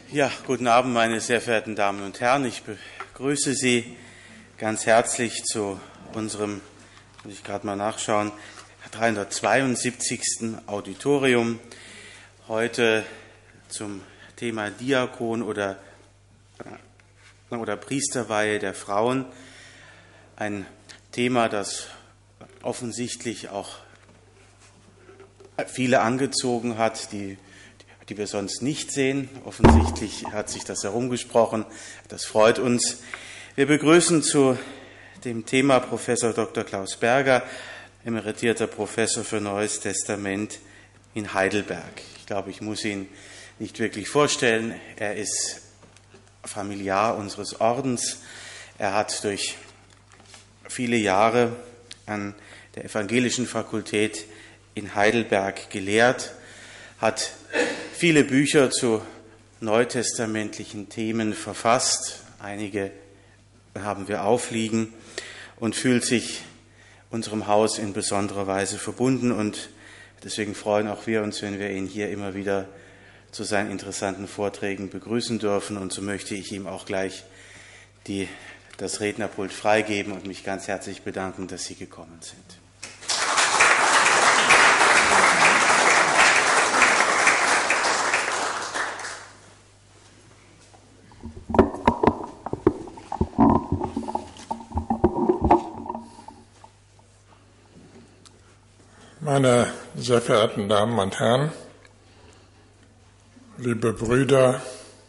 Ja, guten Abend, meine sehr verehrten Damen und Herren. Ich begrüße Sie ganz herzlich zu unserem, muss ich gerade mal nachschauen, 372. Auditorium. Heute zum Thema Diakon oder Priesterweihe der Frauen. Ein Thema, das offensichtlich auch viele angezogen hat, die wir sonst nicht sehen. Offensichtlich hat sich das herumgesprochen. Das freut uns. Wir begrüßen zu dem Thema Professor Dr. Klaus Berger, emeritierter Professor für Neues Testament in Heidelberg. Ich glaube, ich muss ihn nicht wirklich vorstellen. Er ist Familiar unseres Ordens. Er hat durch viele Jahre an der Evangelischen Fakultät in Heidelberg gelehrt, hat viele Bücher zu neutestamentlichen Themen verfasst. Einige haben wir aufliegen und fühlt sich unserem Haus in besonderer Weise verbunden. Und deswegen freuen auch wir uns, wenn wir ihn hier immer wieder zu seinen interessanten Vorträgen begrüßen dürfen. Und so möchte ich ihm auch gleich das Rednerpult freigeben und mich ganz herzlich bedanken, dass Sie gekommen sind. Meine sehr verehrten Damen und Herren, liebe Brüder,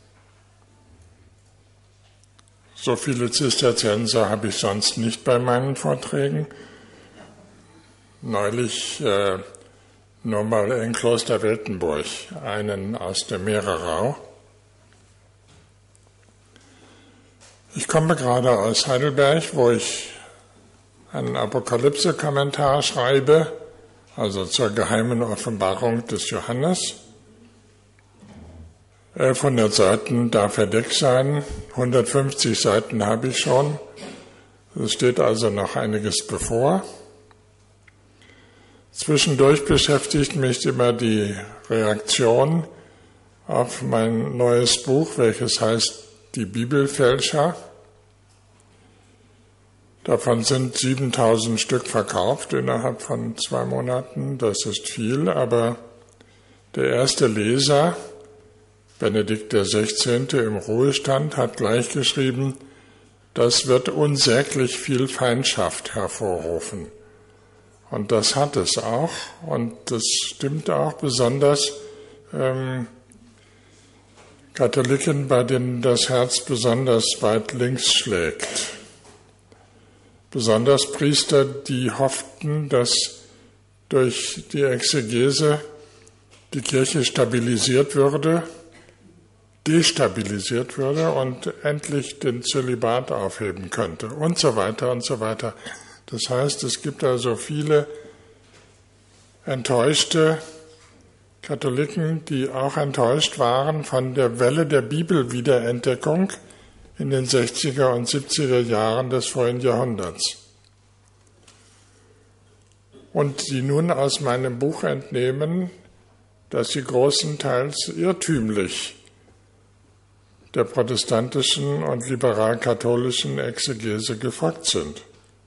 so viele Zisterzienser habe ich sonst nicht bei meinen Vorträgen. Neulich nur mal in Kloster Weltenburg, einen aus der Meererau. Ich komme gerade aus Heidelberg, wo ich einen Apokalypse-Kommentar schreibe, also zur geheimen Offenbarung des Johannes. 1100 Seiten darf er dick sein, 150 Seiten habe ich schon. Es steht also noch einiges bevor. Zwischendurch beschäftigt mich immer die Reaktion auf mein neues Buch, welches heißt Die Bibelfälscher. Davon sind 7000 Stück verkauft innerhalb von 2 Monaten. Das ist viel, aber der erste Leser, Benedikt XVI. Im Ruhestand, hat gleich geschrieben, das wird unsäglich viel Feindschaft hervorrufen. Und das hat es auch. Und das stimmt auch besonders Katholiken, bei denen das Herz besonders weit links schlägt. Besonders Priester, die hofften, dass durch die Exegese die Kirche destabilisiert würde und endlich den Zölibat aufheben könnte und so weiter und so weiter. Das heißt, es gibt also viele enttäuschte Katholiken, die auch enttäuscht waren von der Welle der Bibelwiederentdeckung in den 60er und 70er Jahren des vorigen Jahrhunderts. Und die nun aus meinem Buch entnehmen, dass sie großenteils irrtümlich der protestantischen und liberal-katholischen Exegese gefolgt sind.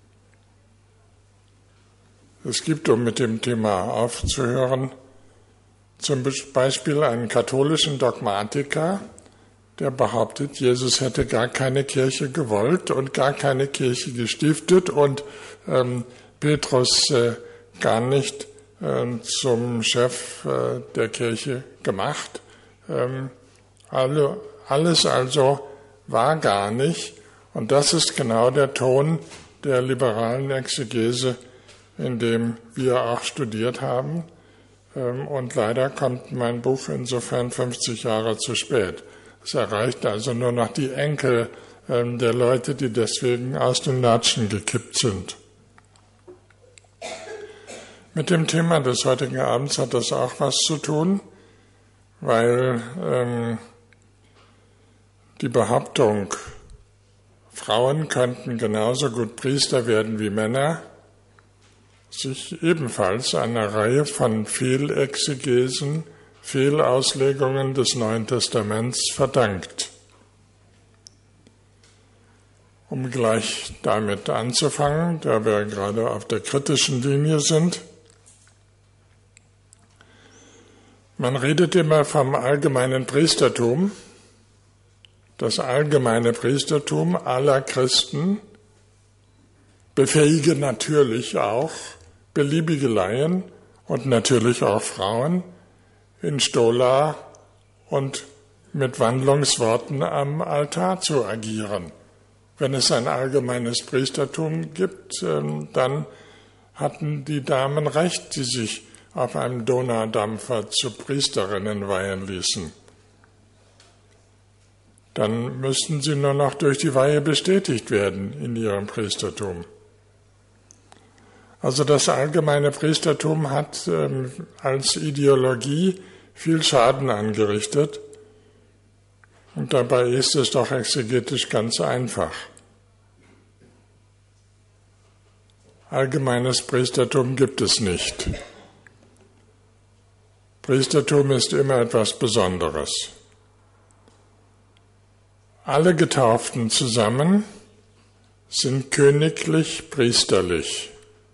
Es gibt, um mit dem Thema aufzuhören, zum Beispiel einen katholischen Dogmatiker, der behauptet, Jesus hätte gar keine Kirche gewollt und gar keine Kirche gestiftet und Petrus gar nicht zum Chef der Kirche gemacht. Alles also war gar nicht. Und das ist genau der Ton der liberalen Exegese, in dem wir auch studiert haben. Und leider kommt mein Buch insofern 50 Jahre zu spät. Es erreicht also nur noch die Enkel der Leute, die deswegen aus den Latschen gekippt sind. Mit dem Thema des heutigen Abends hat das auch was zu tun, weil die Behauptung, Frauen könnten genauso gut Priester werden wie Männer, sich ebenfalls einer Reihe von Fehlexegesen Fehlauslegungen des Neuen Testaments verdankt. Um gleich damit anzufangen, da wir gerade auf der kritischen Linie sind. Man redet immer vom allgemeinen Priestertum. Das allgemeine Priestertum aller Christen befähige natürlich auch beliebige Laien und natürlich auch Frauen in Stola und mit Wandlungsworten am Altar zu agieren. Wenn es ein allgemeines Priestertum gibt, dann hatten die Damen recht, die sich auf einem Donaudampfer zu Priesterinnen weihen ließen. Dann müssten sie nur noch durch die Weihe bestätigt werden in ihrem Priestertum. Also das allgemeine Priestertum hat als Ideologie viel Schaden angerichtet. Und dabei ist es doch exegetisch ganz einfach. Allgemeines Priestertum gibt es nicht. Priestertum ist immer etwas Besonderes. Alle Getauften zusammen sind königlich priesterlich.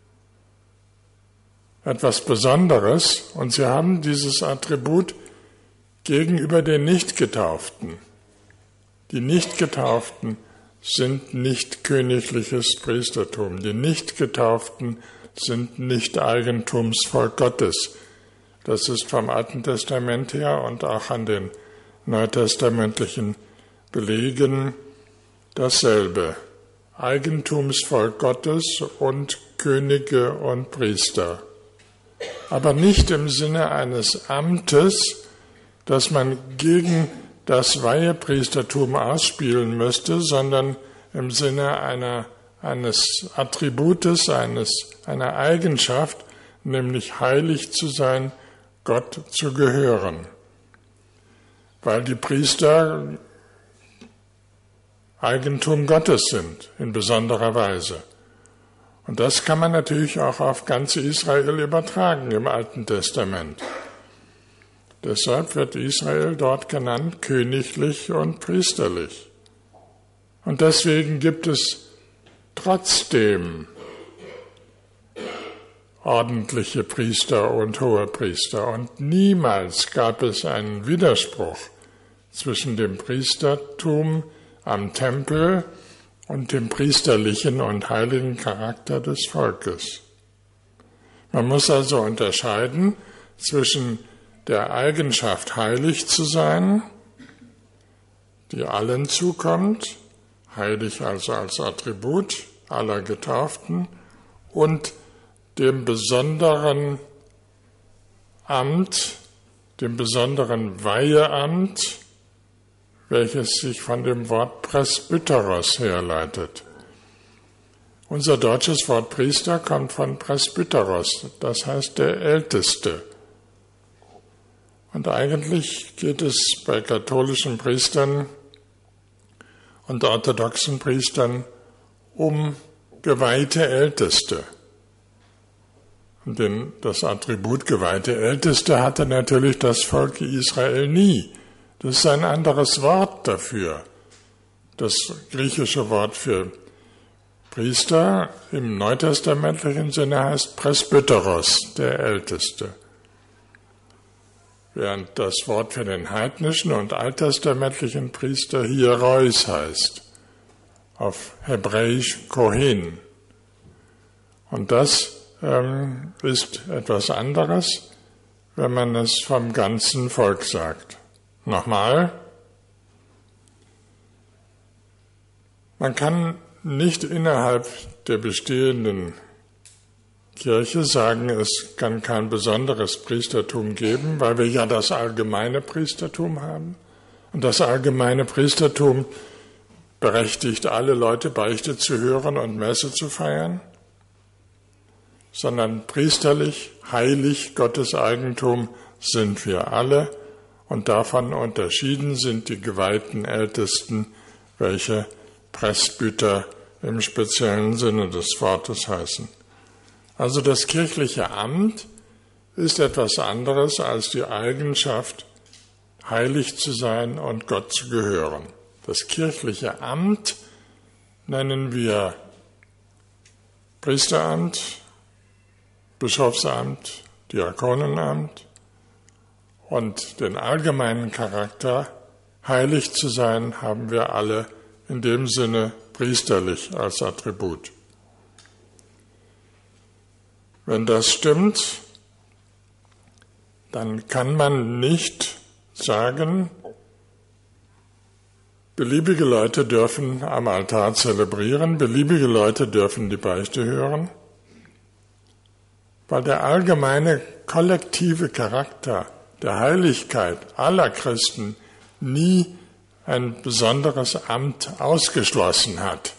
Etwas Besonderes, und sie haben dieses Attribut gegenüber den Nichtgetauften. Die Nichtgetauften sind nicht königliches Priestertum. Die Nichtgetauften sind nicht Eigentumsvolk Gottes. Das ist vom Alten Testament her und auch an den neutestamentlichen Belegen dasselbe. Eigentumsvolk Gottes und Könige und Priester. Aber nicht im Sinne eines Amtes, das man gegen das Weihepriestertum ausspielen müsste, sondern im Sinne eines Attributes, einer Eigenschaft, nämlich heilig zu sein, Gott zu gehören. Weil die Priester Eigentum Gottes sind, in besonderer Weise. Und das kann man natürlich auch auf ganz Israel übertragen im Alten Testament. Deshalb wird Israel dort genannt königlich und priesterlich. Und deswegen gibt es trotzdem ordentliche Priester und Hohepriester. Und niemals gab es einen Widerspruch zwischen dem Priestertum am Tempel und dem priesterlichen und heiligen Charakter des Volkes. Man muss also unterscheiden zwischen der Eigenschaft, heilig zu sein, die allen zukommt, heilig also als Attribut aller Getauften, und dem besonderen Amt, dem besonderen Weiheamt, welches sich von dem Wort Presbyteros herleitet. Unser deutsches Wort Priester kommt von Presbyteros, das heißt der Älteste. Und eigentlich geht es bei katholischen Priestern und orthodoxen Priestern um geweihte Älteste. Und das Attribut geweihte Älteste hatte natürlich das Volk Israel nie. Das ist ein anderes Wort dafür. Das griechische Wort für Priester im neutestamentlichen Sinne heißt Presbyteros, der Älteste. Während das Wort für den heidnischen und alttestamentlichen Priester Hierois heißt, auf Hebräisch Kohen. Und das ist etwas anderes, wenn man es vom ganzen Volk sagt. Nochmal, man kann nicht innerhalb der bestehenden Kirche sagen, es kann kein besonderes Priestertum geben, weil wir ja das allgemeine Priestertum haben. Und das allgemeine Priestertum berechtigt alle Leute, Beichte zu hören und Messe zu feiern, sondern priesterlich, heilig, Gottes Eigentum sind wir alle, und davon unterschieden sind die geweihten Ältesten, welche Presbyter im speziellen Sinne des Wortes heißen. Also das kirchliche Amt ist etwas anderes als die Eigenschaft, heilig zu sein und Gott zu gehören. Das kirchliche Amt nennen wir Priesteramt, Bischofsamt, Diakonenamt und den allgemeinen Charakter, heilig zu sein, haben wir alle in dem Sinne priesterlich als Attribut. Wenn das stimmt, dann kann man nicht sagen, beliebige Leute dürfen am Altar zelebrieren, beliebige Leute dürfen die Beichte hören, weil der allgemeine kollektive Charakter der Heiligkeit aller Christen nie ein besonderes Amt ausgeschlossen hat.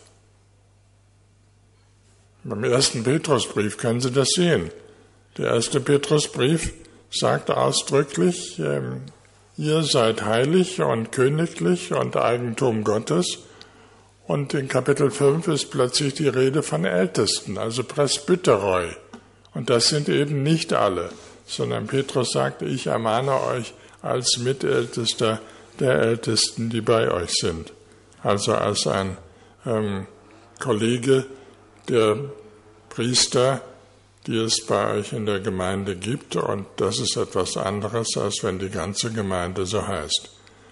Beim 1. Petrusbrief können Sie das sehen. Der 1. Petrusbrief sagt ausdrücklich, ihr seid heilig und königlich und Eigentum Gottes. Und in Kapitel 5 ist plötzlich die Rede von Ältesten, also Presbyteroi. Und das sind eben nicht alle, sondern Petrus sagt, ich ermahne euch als Mitältester der Ältesten, die bei euch sind. Also als ein Kollege der Priester, die es bei euch in der Gemeinde gibt. Und das ist etwas anderes, als wenn die ganze Gemeinde so heißt.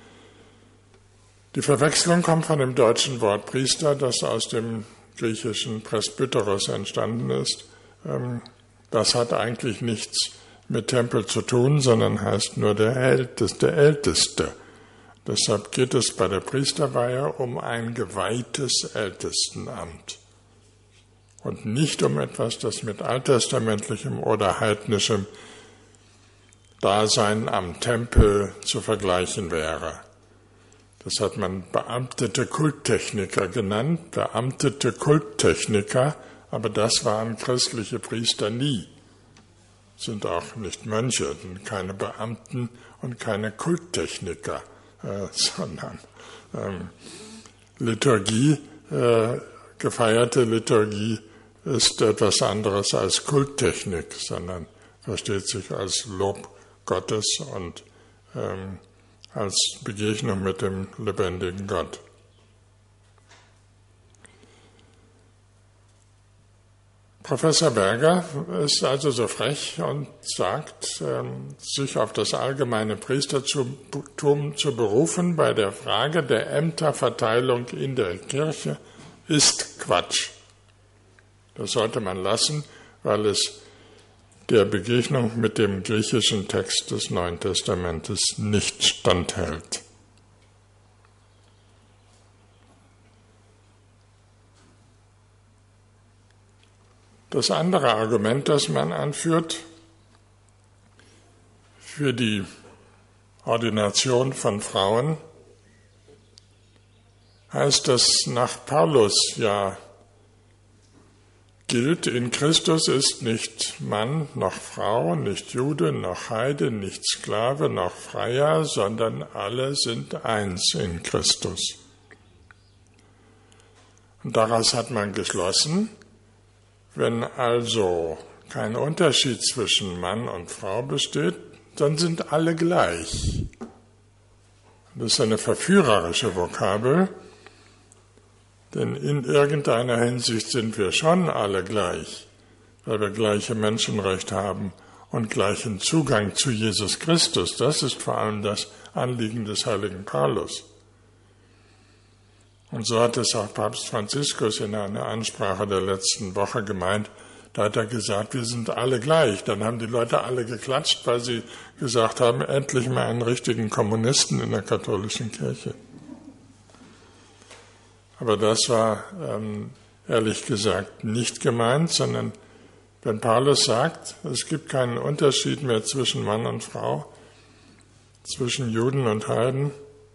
Die Verwechslung kommt von dem deutschen Wort Priester, das aus dem griechischen Presbyteros entstanden ist. Das hat eigentlich nichts mit Tempel zu tun, sondern heißt nur der Älteste. Deshalb geht es bei der Priesterweihe um ein geweihtes Ältestenamt und nicht um etwas, das mit alttestamentlichem oder heidnischem Dasein am Tempel zu vergleichen wäre. Das hat man beamtete Kulttechniker genannt, beamtete Kulttechniker, aber das waren christliche Priester nie. Sind auch nicht Mönche, sind keine Beamten und keine Kulttechniker, sondern Liturgie, gefeierte Liturgie ist etwas anderes als Kulttechnik, sondern versteht sich als Lob Gottes und als Begegnung mit dem lebendigen Gott. Professor Berger ist also so frech und sagt, sich auf das allgemeine Priestertum zu berufen bei der Frage der Ämterverteilung in der Kirche ist Quatsch. Das sollte man lassen, weil es der Begegnung mit dem griechischen Text des Neuen Testamentes nicht standhält. Das andere Argument, das man anführt für die Ordination von Frauen, heißt, dass nach Paulus ja gilt, in Christus ist nicht Mann noch Frau, nicht Jude noch Heide, nicht Sklave noch Freier, sondern alle sind eins in Christus. Und daraus hat man geschlossen, wenn also kein Unterschied zwischen Mann und Frau besteht, dann sind alle gleich. Das ist eine verführerische Vokabel, denn in irgendeiner Hinsicht sind wir schon alle gleich, weil wir gleiche Menschenrechte haben und gleichen Zugang zu Jesus Christus. Das ist vor allem das Anliegen des heiligen Paulus. Und so hat es auch Papst Franziskus in einer Ansprache der letzten Woche gemeint. Da hat er gesagt, wir sind alle gleich. Dann haben die Leute alle geklatscht, weil sie gesagt haben, endlich mal einen richtigen Kommunisten in der katholischen Kirche. Aber das war ehrlich gesagt nicht gemeint, sondern wenn Paulus sagt, es gibt keinen Unterschied mehr zwischen Mann und Frau, zwischen Juden und Heiden,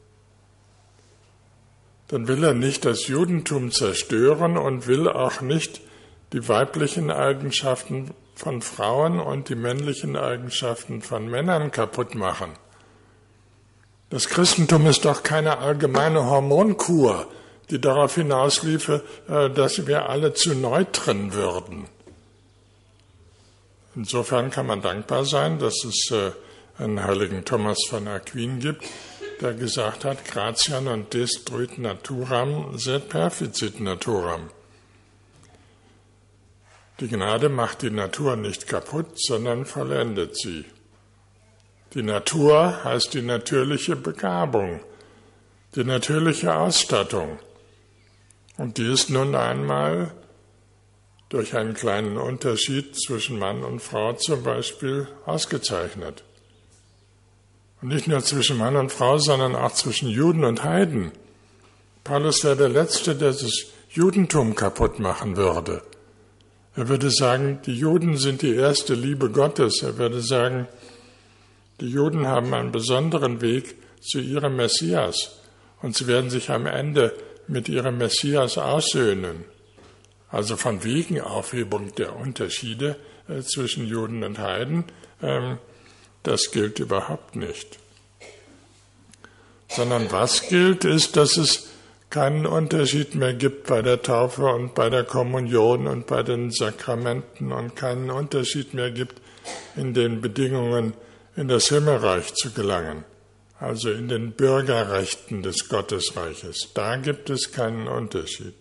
dann will er nicht das Judentum zerstören und will auch nicht die weiblichen Eigenschaften von Frauen und die männlichen Eigenschaften von Männern kaputt machen. Das Christentum ist doch keine allgemeine Hormonkur, die darauf hinausliefe, dass wir alle zu Neutren würden. Insofern kann man dankbar sein, dass es einen heiligen Thomas von Aquin gibt, der gesagt hat, gratia non destruit naturam, sed perficit naturam. Die Gnade macht die Natur nicht kaputt, sondern vollendet sie. Die Natur heißt die natürliche Begabung, die natürliche Ausstattung. Und die ist nun einmal durch einen kleinen Unterschied zwischen Mann und Frau zum Beispiel ausgezeichnet. Und nicht nur zwischen Mann und Frau, sondern auch zwischen Juden und Heiden. Paulus wäre der Letzte, der das Judentum kaputt machen würde. Er würde sagen, die Juden sind die erste Liebe Gottes. Er würde sagen, die Juden haben einen besonderen Weg zu ihrem Messias. Und sie werden sich am Ende mit ihrem Messias aussöhnen. Also von wegen Aufhebung der Unterschiede zwischen Juden und Heiden, das gilt überhaupt nicht. Sondern was gilt, ist, dass es keinen Unterschied mehr gibt bei der Taufe und bei der Kommunion und bei den Sakramenten und keinen Unterschied mehr gibt in den Bedingungen, in das Himmelreich zu gelangen, also in den Bürgerrechten des Gottesreiches. Da gibt es keinen Unterschied.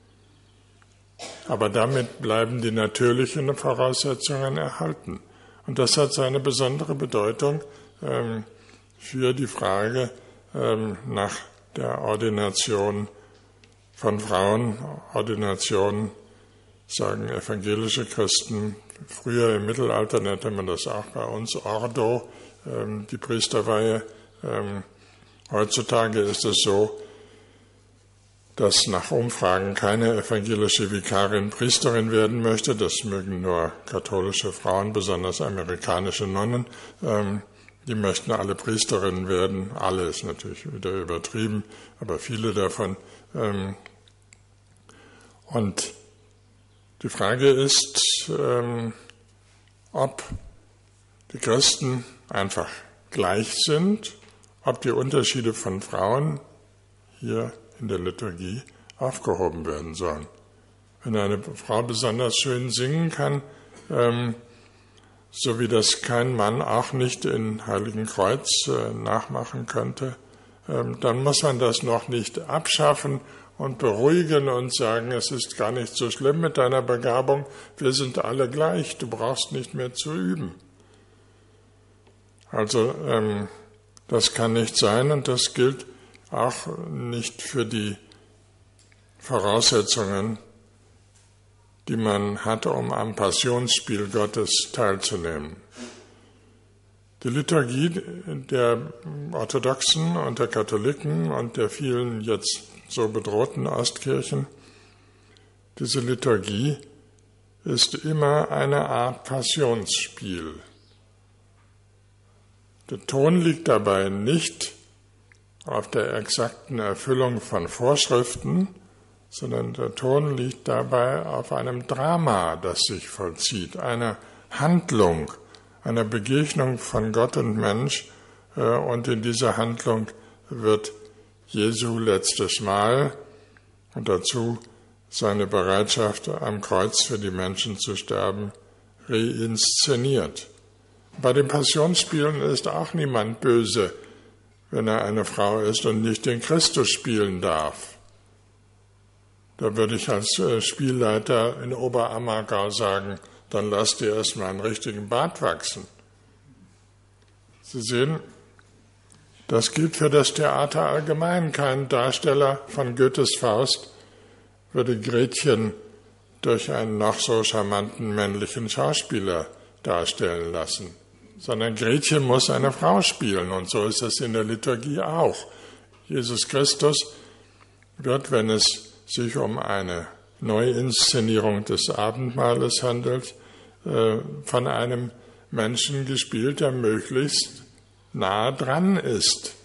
Aber damit bleiben die natürlichen Voraussetzungen erhalten. Und das hat seine besondere Bedeutung für die Frage nach der Ordination von Frauen. Ordination, sagen evangelische Christen. Früher im Mittelalter nannte man das auch bei uns Ordo, die Priesterweihe. Heutzutage ist es so, dass nach Umfragen keine evangelische Vikarin Priesterin werden möchte. Das mögen nur katholische Frauen, besonders amerikanische Nonnen. Die möchten alle Priesterinnen werden. Alle ist natürlich wieder übertrieben, aber viele davon. Und die Frage ist, ob die Christen einfach gleich sind, ob die Unterschiede von Frauen hier in der Liturgie aufgehoben werden sollen. Wenn eine Frau besonders schön singen kann, so wie das kein Mann auch nicht in Heiligen Kreuz nachmachen könnte, dann muss man das noch nicht abschaffen und beruhigen und sagen, es ist gar nicht so schlimm mit deiner Begabung, wir sind alle gleich, du brauchst nicht mehr zu üben. Also das kann nicht sein und das gilt auch nicht für die Voraussetzungen, die man hatte, um am Passionsspiel Gottes teilzunehmen. Die Liturgie der Orthodoxen und der Katholiken und der vielen jetzt so bedrohten Ostkirchen, diese Liturgie ist immer eine Art Passionsspiel. Der Ton liegt dabei nicht auf der exakten Erfüllung von Vorschriften, sondern der Ton liegt dabei auf einem Drama, das sich vollzieht, einer Handlung, einer Begegnung von Gott und Mensch. Und in dieser Handlung wird Jesu letztes Mal und dazu seine Bereitschaft, am Kreuz für die Menschen zu sterben, reinszeniert. Bei den Passionsspielen ist auch niemand böse, wenn er eine Frau ist und nicht den Christus spielen darf. Da würde ich als Spielleiter in Oberammergau sagen, dann lasst ihr erstmal einen richtigen Bart wachsen. Sie sehen, das gilt für das Theater allgemein. Kein Darsteller von Goethes Faust würde Gretchen durch einen noch so charmanten männlichen Schauspieler darstellen lassen, sondern Gretchen muss eine Frau spielen und so ist es in der Liturgie auch. Jesus Christus wird, wenn es sich um eine Neuinszenierung des Abendmahles handelt, von einem Menschen gespielt, der möglichst nah dran ist.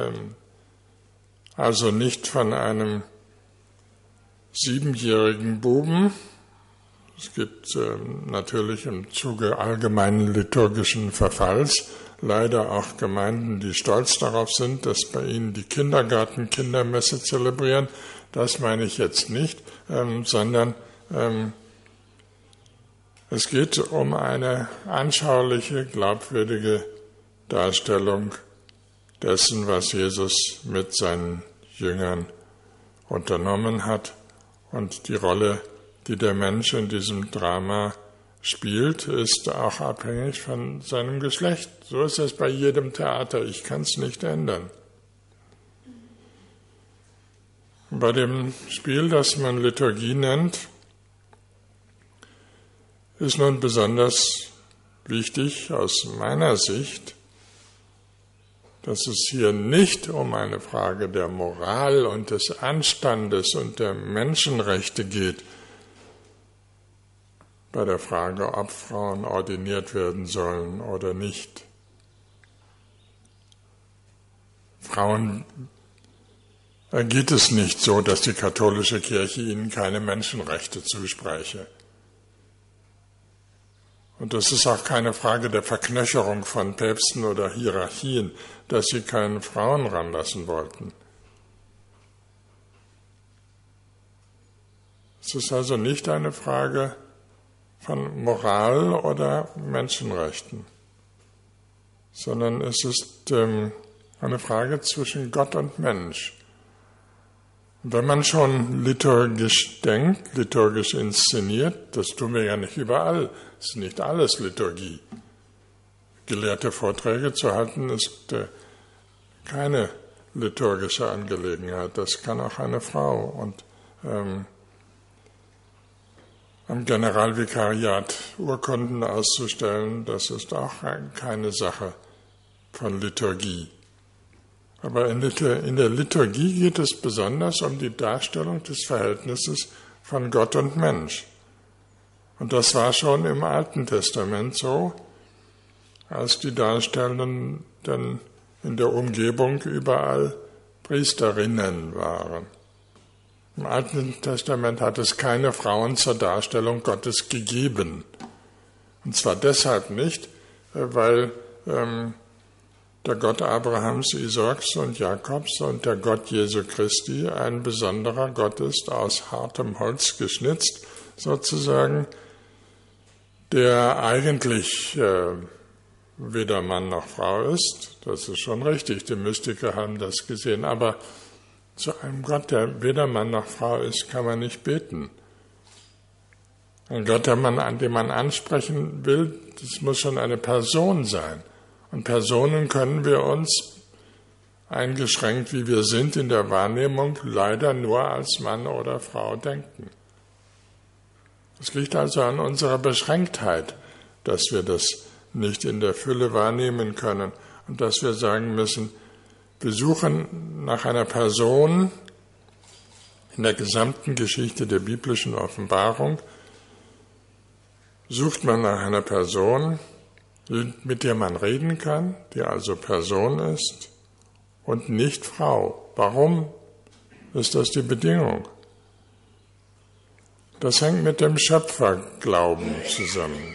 Also nicht von einem 7-jährigen Buben. Es gibt natürlich im Zuge allgemeinen liturgischen Verfalls leider auch Gemeinden, die stolz darauf sind, dass bei ihnen die Kindermesse zelebrieren. Das meine ich jetzt nicht, sondern Es geht um eine anschauliche, glaubwürdige Darstellung dessen, was Jesus mit seinen Jüngern unternommen hat. Und die Rolle, die der Mensch in diesem Drama spielt, ist auch abhängig von seinem Geschlecht. So ist es bei jedem Theater. Ich kann es nicht ändern. Bei dem Spiel, das man Liturgie nennt, ist nun besonders wichtig aus meiner Sicht, dass es hier nicht um eine Frage der Moral und des Anstandes und der Menschenrechte geht, bei der Frage, ob Frauen ordiniert werden sollen oder nicht. Frauen geht es nicht so, dass die katholische Kirche ihnen keine Menschenrechte zuspräche. Und das ist auch keine Frage der Verknöcherung von Päpsten oder Hierarchien, dass sie keine Frauen ranlassen wollten. Es ist also nicht eine Frage von Moral oder Menschenrechten, sondern es ist eine Frage zwischen Gott und Mensch. Und wenn man schon liturgisch denkt, liturgisch inszeniert, das tun wir ja nicht überall, es ist nicht alles Liturgie. Gelehrte Vorträge zu halten ist keine liturgische Angelegenheit, das kann auch eine Frau. Und am Generalvikariat Urkunden auszustellen, das ist auch keine Sache von Liturgie. Aber in der Liturgie geht es besonders um die Darstellung des Verhältnisses von Gott und Mensch. Und das war schon im Alten Testament so, als die Darstellenden dann in der Umgebung überall Priesterinnen waren. Im Alten Testament hat es keine Frauen zur Darstellung Gottes gegeben. Und zwar deshalb nicht, weil der Gott Abrahams, Isaaks und Jakobs und der Gott Jesu Christi ein besonderer Gott ist, aus hartem Holz geschnitzt sozusagen, der eigentlich weder Mann noch Frau ist. Das ist schon richtig, die Mystiker haben das gesehen, aber zu einem Gott, der weder Mann noch Frau ist, kann man nicht beten. Ein Gott, an den man ansprechen will, das muss schon eine Person sein. Und Personen können wir uns, eingeschränkt wie wir sind in der Wahrnehmung, leider nur als Mann oder Frau denken. Es liegt also an unserer Beschränktheit, dass wir das nicht in der Fülle wahrnehmen können und dass wir sagen müssen, wir suchen nach einer Person in der gesamten Geschichte der biblischen Offenbarung, sucht man nach einer Person, mit der man reden kann, die also Person ist und nicht Frau. Warum ist das die Bedingung? Das hängt mit dem Schöpferglauben zusammen.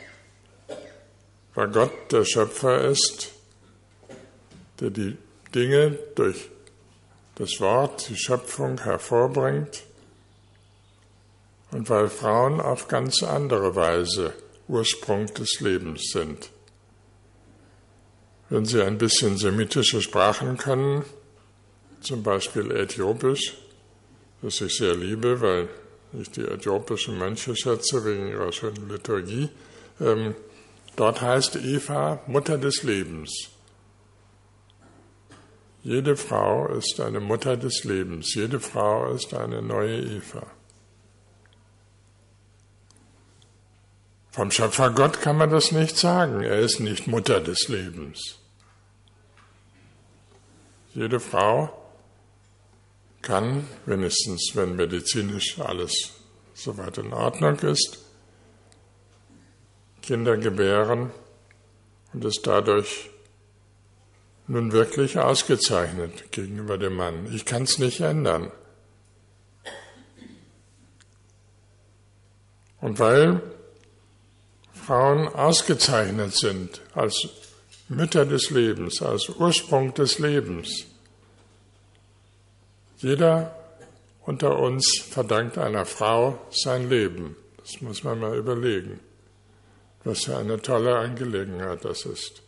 Weil Gott der Schöpfer ist, der die Dinge durch das Wort, die Schöpfung hervorbringt und weil Frauen auf ganz andere Weise Ursprung des Lebens sind. Wenn Sie ein bisschen semitische Sprachen können, zum Beispiel Äthiopisch, das ich sehr liebe, weil ich die äthiopischen Mönche schätze wegen ihrer schönen Liturgie, dort heißt Eva Mutter des Lebens. Jede Frau ist eine Mutter des Lebens, jede Frau ist eine neue Eva. Vom Schöpfer Gott kann man das nicht sagen. Er ist nicht Mutter des Lebens. Jede Frau kann, wenigstens wenn medizinisch alles soweit in Ordnung ist, Kinder gebären und ist dadurch nun wirklich ausgezeichnet gegenüber dem Mann. Ich kann es nicht ändern. Und weil Frauen ausgezeichnet sind als Mütter des Lebens, als Ursprung des Lebens. Jeder unter uns verdankt einer Frau sein Leben. Das muss man mal überlegen. Was für eine tolle Angelegenheit das ist.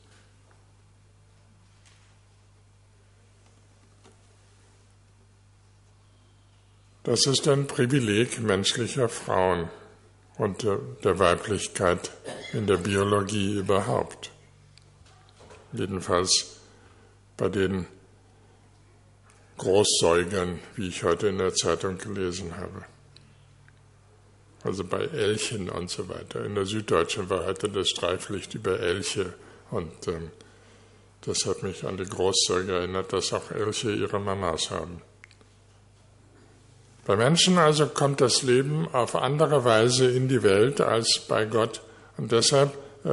Das ist ein Privileg menschlicher Frauen und der Weiblichkeit in der Biologie überhaupt. Jedenfalls bei den Großsäugern, wie ich heute in der Zeitung gelesen habe. Also bei Elchen und so weiter. In der Süddeutschen war heute das Streiflicht über Elche und das hat mich an die Großsäuger erinnert, dass auch Elche ihre Mamas haben. Bei Menschen also kommt das Leben auf andere Weise in die Welt als bei Gott und deshalb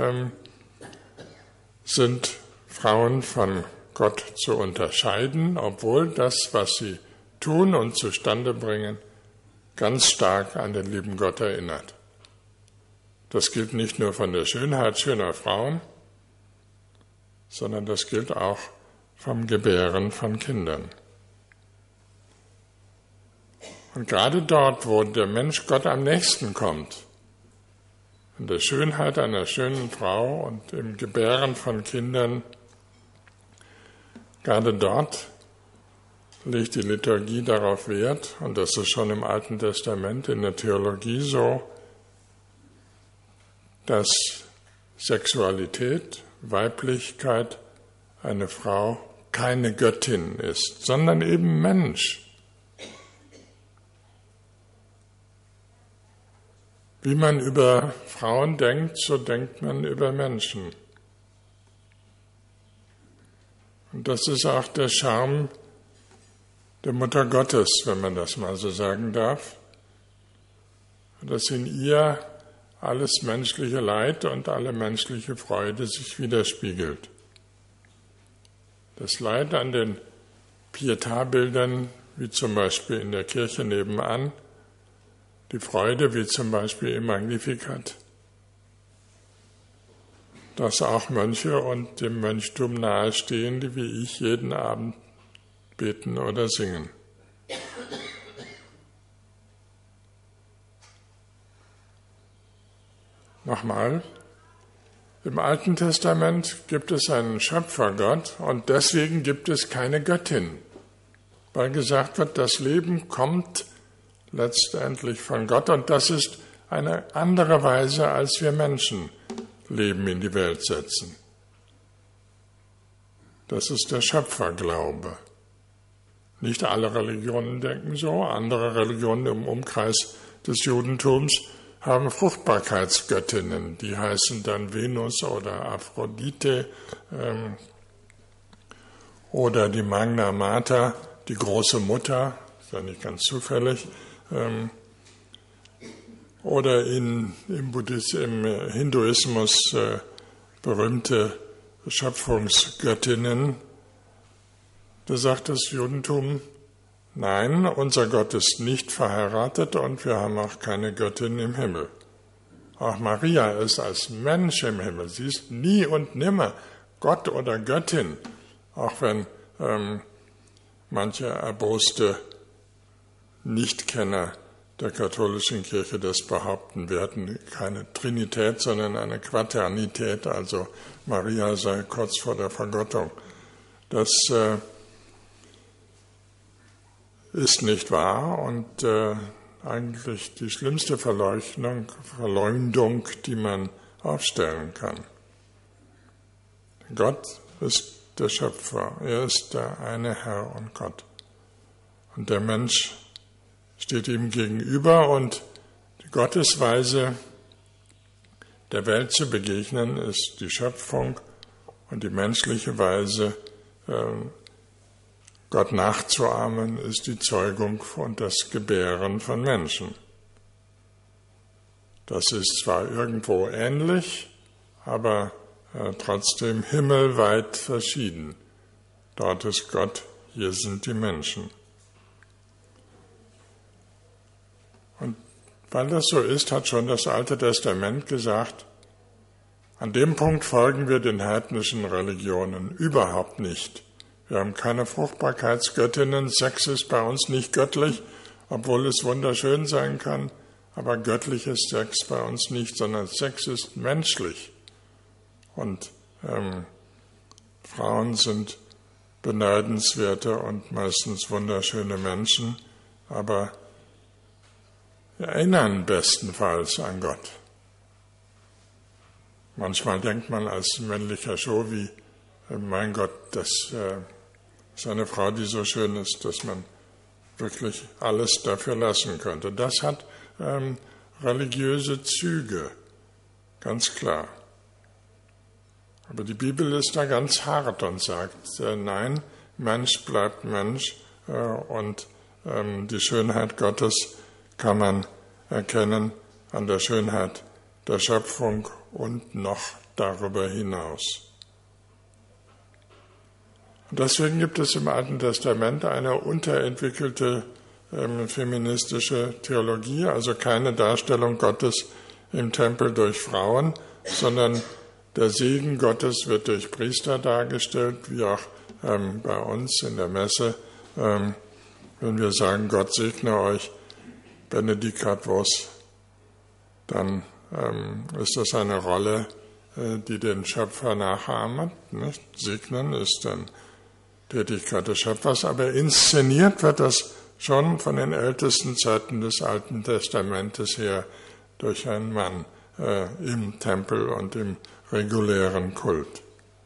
sind Frauen von Gott zu unterscheiden, obwohl das, was sie tun und zustande bringen, ganz stark an den lieben Gott erinnert. Das gilt nicht nur von der Schönheit schöner Frauen, sondern das gilt auch vom Gebären von Kindern. Und gerade dort, wo der Mensch Gott am nächsten kommt, in der Schönheit einer schönen Frau und im Gebären von Kindern, gerade dort legt die Liturgie darauf Wert, und das ist schon im Alten Testament in der Theologie so, dass Sexualität, Weiblichkeit, eine Frau keine Göttin ist, sondern eben Mensch. Wie man über Frauen denkt, so denkt man über Menschen. Und das ist auch der Charme der Mutter Gottes, wenn man das mal so sagen darf, dass in ihr alles menschliche Leid und alle menschliche Freude sich widerspiegelt. Das Leid an den Pietà-Bildern, wie zum Beispiel in der Kirche nebenan, die Freude, wie zum Beispiel im Magnificat, dass auch Mönche und dem Mönchtum nahestehende wie ich jeden Abend beten oder singen. Nochmal, im Alten Testament gibt es einen Schöpfergott und deswegen gibt es keine Göttin, weil gesagt wird, das Leben kommt letztendlich von Gott und das ist eine andere Weise, als wir Menschen Leben in die Welt setzen. Das ist der Schöpferglaube. Nicht alle Religionen denken so, andere Religionen im Umkreis des Judentums haben Fruchtbarkeitsgöttinnen, die heißen dann Venus oder Aphrodite oder die Magna Mater, die große Mutter, ist ja nicht ganz zufällig, oder im Hinduismus berühmte Schöpfungsgöttinnen. Da sagt das Judentum, nein, unser Gott ist nicht verheiratet und wir haben auch keine Göttin im Himmel. Auch Maria ist als Mensch im Himmel. Sie ist nie und nimmer Gott oder Göttin, auch wenn manche erboste Nichtkenner der katholischen Kirche das behaupten. Wir hatten keine Trinität, sondern eine Quaternität, also Maria sei kurz vor der Vergottung. Das ist nicht wahr und eigentlich die schlimmste Verleumdung, die man aufstellen kann. Gott ist der Schöpfer, er ist der eine Herr und Gott. Und der Mensch steht ihm gegenüber und die Gottesweise der Welt zu begegnen ist die Schöpfung und die menschliche Weise Gott nachzuahmen ist die Zeugung und das Gebären von Menschen. Das ist zwar irgendwo ähnlich, aber trotzdem himmelweit verschieden. Dort ist Gott, hier sind die Menschen. Und weil das so ist, hat schon das Alte Testament gesagt, an dem Punkt folgen wir den heidnischen Religionen überhaupt nicht. Wir haben keine Fruchtbarkeitsgöttinnen, Sex ist bei uns nicht göttlich, obwohl es wunderschön sein kann, Aber göttlich ist Sex bei uns nicht, sondern Sex ist menschlich. Und Frauen sind beneidenswerte und meistens wunderschöne Menschen, aber erinnern bestenfalls an Gott. Manchmal denkt man als männlicher Chauvi, mein Gott, das ist eine Frau, die so schön ist, dass man wirklich alles dafür lassen könnte. Das hat religiöse Züge, ganz klar. Aber die Bibel ist da ganz hart und sagt, nein, Mensch bleibt Mensch und die Schönheit Gottes kann man erkennen an der Schönheit der Schöpfung und noch darüber hinaus. Und deswegen gibt es im Alten Testament eine unterentwickelte feministische Theologie, also keine Darstellung Gottes im Tempel durch Frauen, sondern der Segen Gottes wird durch Priester dargestellt, wie auch bei uns in der Messe, wenn wir sagen, Gott segne euch, benedicat vos, dann ist das eine Rolle, die den Schöpfer nachahmt. Nicht? Segnen ist dann Tätigkeit des Schöpfers, aber inszeniert wird das schon von den ältesten Zeiten des Alten Testamentes her durch einen Mann im Tempel und im regulären Kult.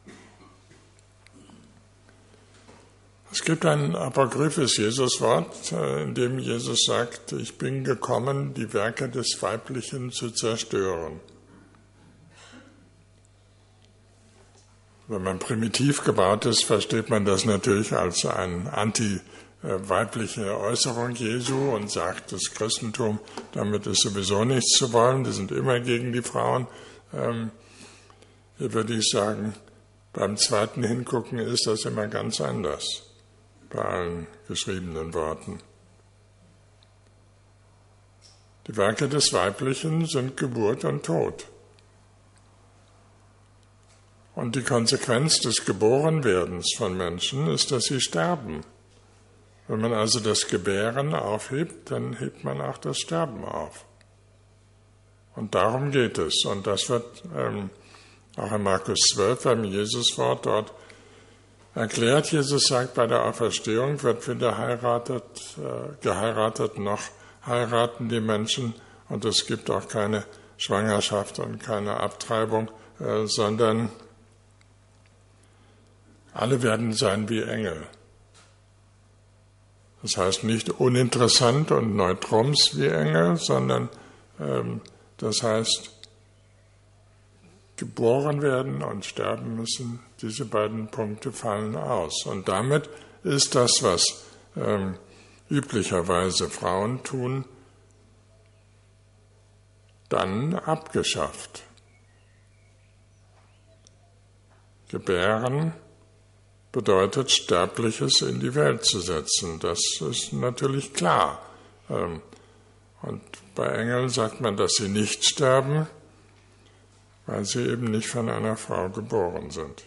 Es gibt ein apokryphes Jesuswort, in dem Jesus sagt, ich bin gekommen, die Werke des Weiblichen zu zerstören. Wenn man primitiv gebaut ist, versteht man das natürlich als eine anti-weibliche Äußerung Jesu und sagt, das Christentum, damit ist sowieso nichts zu wollen, die sind immer gegen die Frauen. Hier würde ich sagen, beim zweiten Hingucken ist das immer ganz anders, bei allen geschriebenen Worten. Die Werke des Weiblichen sind Geburt und Tod. Und die Konsequenz des Geborenwerdens von Menschen ist, dass sie sterben. Wenn man also das Gebären aufhebt, dann hebt man auch das Sterben auf. Und darum geht es. Und das wird auch in Markus 12 beim Jesuswort dort erklärt. Jesus sagt, bei der Auferstehung wird weder geheiratet noch heiraten die Menschen. Und es gibt auch keine Schwangerschaft und keine Abtreibung, sondern alle werden sein wie Engel. Das heißt nicht uninteressant und neutrums wie Engel, sondern das heißt geboren werden und sterben müssen. Diese beiden Punkte fallen aus. Und damit ist das, was üblicherweise Frauen tun, dann abgeschafft. Gebären bedeutet, Sterbliches in die Welt zu setzen. Das ist natürlich klar. Und bei Engeln sagt man, dass sie nicht sterben, weil sie eben nicht von einer Frau geboren sind.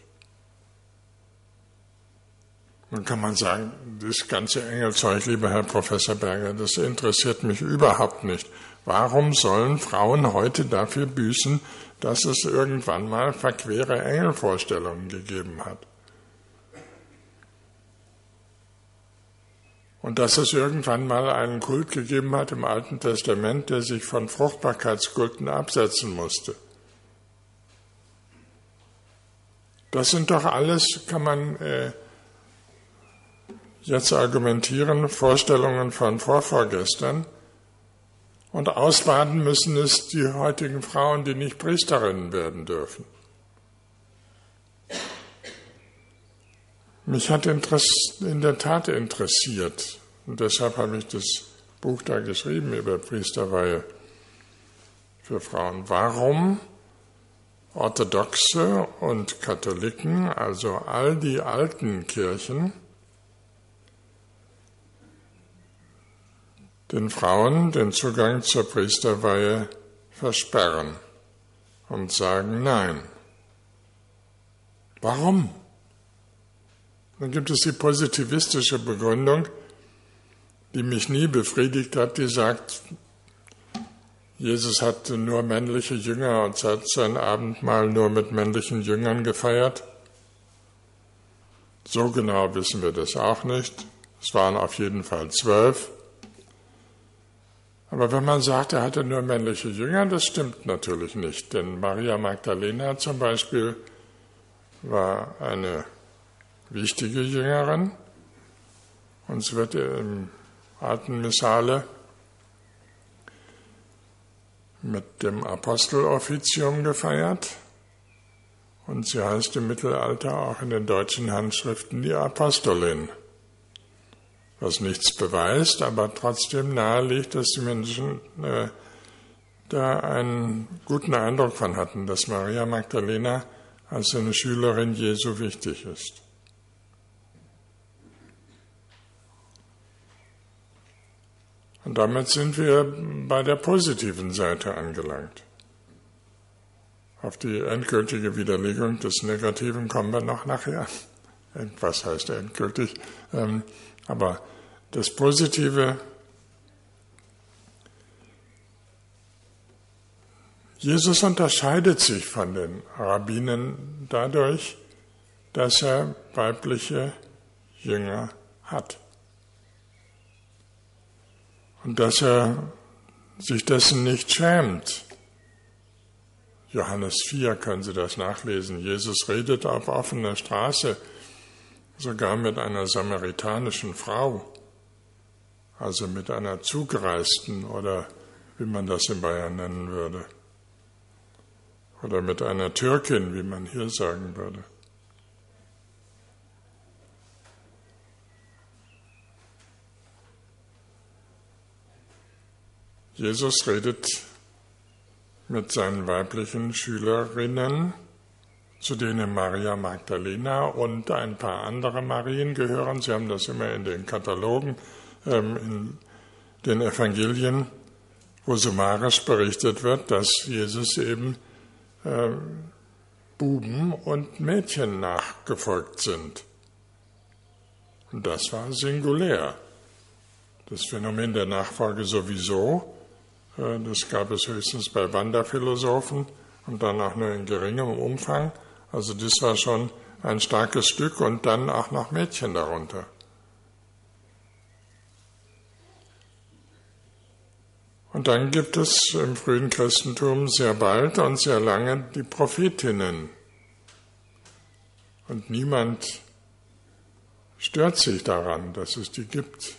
Nun kann man sagen, das ganze Engelzeug, lieber Herr Professor Berger, das interessiert mich überhaupt nicht. Warum sollen Frauen heute dafür büßen, dass es irgendwann mal verquere Engelvorstellungen gegeben hat? Und dass es irgendwann mal einen Kult gegeben hat im Alten Testament, der sich von Fruchtbarkeitskulten absetzen musste. Das sind doch alles, kann man jetzt argumentieren, Vorstellungen von vorgestern. Und ausbaden müssen es die heutigen Frauen, die nicht Priesterinnen werden dürfen. Mich hat in der Tat interessiert, und deshalb habe ich das Buch da geschrieben über Priesterweihe für Frauen. Warum Orthodoxe und Katholiken, also all die alten Kirchen, den Frauen den Zugang zur Priesterweihe versperren und sagen Nein. Warum? Dann gibt es die positivistische Begründung, die mich nie befriedigt hat, die sagt, Jesus hatte nur männliche Jünger und hat sein Abendmahl nur mit männlichen Jüngern gefeiert. So genau wissen wir das auch nicht. Es waren auf jeden Fall 12. Aber wenn man sagt, er hatte nur männliche Jünger, das stimmt natürlich nicht. Denn Maria Magdalena zum Beispiel war eine wichtige Jüngerin. Uns wird im alten Missale mit dem Aposteloffizium gefeiert. Und sie heißt im Mittelalter auch in den deutschen Handschriften die Apostolin. Was nichts beweist, aber trotzdem naheliegt, dass die Menschen da einen guten Eindruck von hatten, dass Maria Magdalena als eine Schülerin Jesu wichtig ist. Und damit sind wir bei der positiven Seite angelangt. Auf die endgültige Widerlegung des Negativen kommen wir noch nachher. Was heißt endgültig? Aber das Positive, Jesus unterscheidet sich von den Rabbinen dadurch, dass er weibliche Jünger hat. Und dass er sich dessen nicht schämt. Johannes 4 können Sie das nachlesen. Jesus redet auf offener Straße, sogar mit einer samaritanischen Frau, also mit einer Zugereisten oder wie man das in Bayern nennen würde. Oder mit einer Türkin, wie man hier sagen würde. Jesus redet mit seinen weiblichen Schülerinnen, zu denen Maria Magdalena und ein paar andere Marien gehören. Sie haben das immer in den Katalogen, in den Evangelien, wo summarisch berichtet wird, dass Jesus eben Buben und Mädchen nachgefolgt sind. Und das war singulär. Das Phänomen der Nachfolge sowieso, das gab es höchstens bei Wanderphilosophen und dann auch nur in geringem Umfang. Also das war schon ein starkes Stück und dann auch noch Mädchen darunter. Und dann gibt es im frühen Christentum sehr bald und sehr lange die Prophetinnen. Und niemand stört sich daran, dass es die gibt.